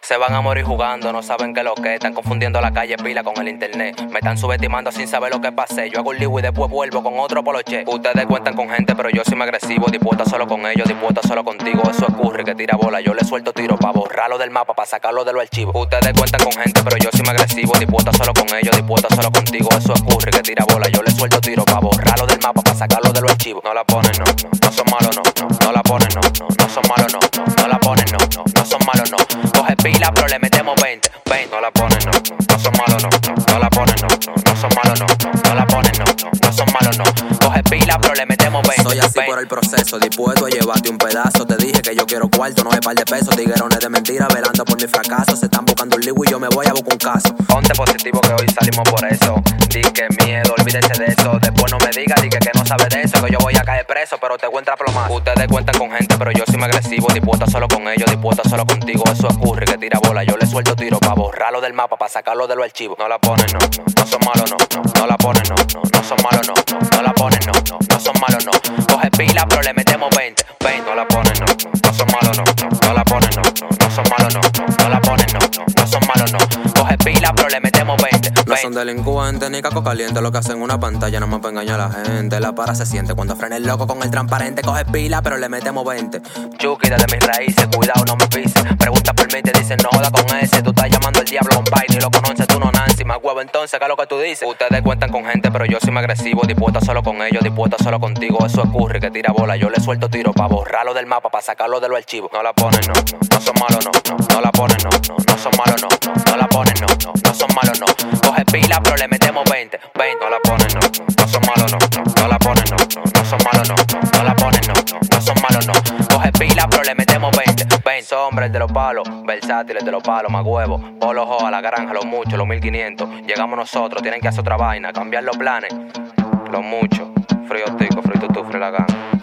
Se van a morir jugando, no saben qué es lo que están confundiendo la calle pila con el internet. Me están subestimando sin saber lo que pasé. Yo hago un lío y después vuelvo con otro poloche. Ustedes cuentan con gente, pero yo soy más agresivo. Dispuesto solo con ellos, dispuesto solo contigo. Eso ocurre, que tira bola, yo le suelto tiro pa' borrarlo del mapa, pa' sacarlo de los archivos. Ustedes cuentan con gente, pero yo soy más agresivo. Dispuesto solo con ellos, dispuesto solo contigo. Eso ocurre, que tira bola, yo le suelto tiro pa' borrarlo del mapa, pa' sacarlo de los archivos. No la ponen, no son malos, no la ponen, no son malos, no la ponen, no son malos, no. Coge pila, pero le metemos 20. No la ponen, no son malos, no la ponen, no son malos, no la ponen, no son malos, no. Coge pila, pero le metemos 20. Soy así por el proceso, dispuesto a llevarte un pedazo. Te dije que yo quiero cuarto, no es par de pesos. Tiguerones de mentira, velando por mi fracaso. Se están buscando un lío y yo me voy a buscar un caso. Ponte positivo que hoy salimos por eso. Di que miedo, olvídese de eso. Después no me diga, di que no sabe de eso. Que yo voy a caer preso, pero te encuentra plomazo. Ustedes cuentan con gente, pero yo soy más agresivo. Dispuesto solo con ellos, dispuesto solo contigo. Eso ocurre, que tira bola, yo le suelto tiro pa' borrarlo del mapa, pa' sacarlo de los archivos. No la ponen, no son malos, no la ponen, no son malos, no la ponen, no son malos, no. Coge pila, pero le metemos 20. No la ponen, no son malos, no la ponen, no son malos, no la ponen, no son malos, no. Coge pila, pero le metemos 20. No son delincuentes ni caco caliente, lo que hacen una pantalla no más para engañar a la gente. La para se siente cuando frena el loco con el transparente. Coge pila, pero le metemos 20. Chucky desde mis raíces, cuidado no me pises. Pregunta por mí, te dicen no joda con ese. Tú estás llamando al diablo compadre, ni lo conoces, tú no Nancy. Más huevo entonces, ¿qué es lo que tú dices? Ustedes cuentan con gente, pero yo soy más agresivo. Dispuesto solo con ellos, dispuesto solo contigo. Eso ocurre, que tira bola, yo le suelto tiro pa' borrarlo del mapa, pa' sacarlo de los archivos. No la ponen, no son malos, no la ponen, no son malos, no la ponen, no son malos, no. Coge pila, pero le metemos 20. No la ponen, no son malos, no la ponen, no son malos, no la ponen, no son malos, no. Coge pila, pero le metemos 20. Sombras de los palos, versátiles de los palos, más huevos. Polo ho a la granja, los muchos, los 1500. Llegamos nosotros, tienen que hacer otra vaina, cambiar los planes. Los muchos, frío tico, frío tutú, frío la gana.